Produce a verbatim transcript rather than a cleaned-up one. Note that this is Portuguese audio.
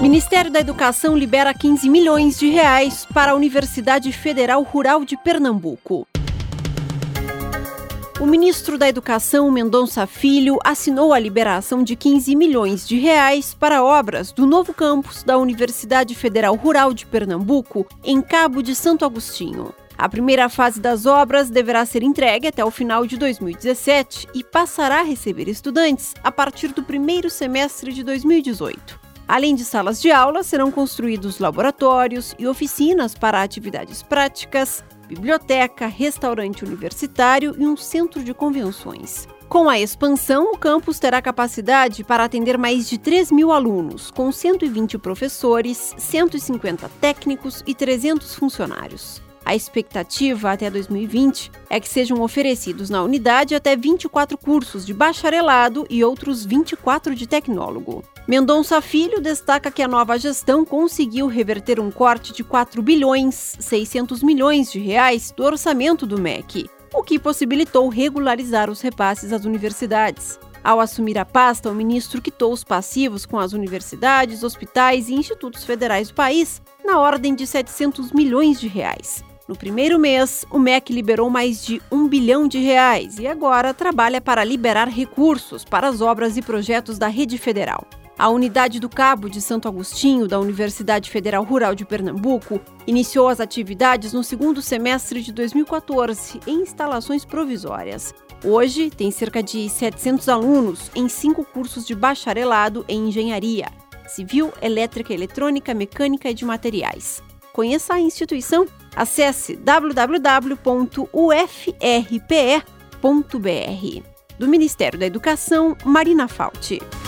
Ministério da Educação libera quinze milhões de reais para a Universidade Federal Rural de Pernambuco. O ministro da Educação, Mendonça Filho, assinou a liberação de quinze milhões de reais para obras do novo campus da Universidade Federal Rural de Pernambuco, em Cabo de Santo Agostinho. A primeira fase das obras deverá ser entregue até o final de dois mil e dezessete e passará a receber estudantes a partir do primeiro semestre de dois mil e dezoito. Além de salas de aula, serão construídos laboratórios e oficinas para atividades práticas, biblioteca, restaurante universitário e um centro de convenções. Com a expansão, o campus terá capacidade para atender mais de três mil alunos, com cento e vinte professores, cento e cinquenta técnicos e trezentos funcionários. A expectativa até dois mil e vinte é que sejam oferecidos na unidade até vinte e quatro cursos de bacharelado e outros vinte e quatro de tecnólogo. Mendonça Filho destaca que a nova gestão conseguiu reverter um corte de quatro bilhões e seiscentos milhões de reais do orçamento do M E C, o que possibilitou regularizar os repasses às universidades. Ao assumir a pasta, o ministro quitou os passivos com as universidades, hospitais e institutos federais do país na ordem de setecentos milhões de reais. No primeiro mês, o M E C liberou mais de um bilhão de reais e agora trabalha para liberar recursos para as obras e projetos da rede federal. A unidade do Cabo de Santo Agostinho, da Universidade Federal Rural de Pernambuco, iniciou as atividades no segundo semestre de dois mil e quatorze, em instalações provisórias. Hoje, tem cerca de setecentos alunos em cinco cursos de bacharelado em engenharia, civil, elétrica, eletrônica, mecânica e de materiais. Conheça a instituição. Acesse w w w ponto u f r p e ponto b r. Do Ministério da Educação, Marina Falti.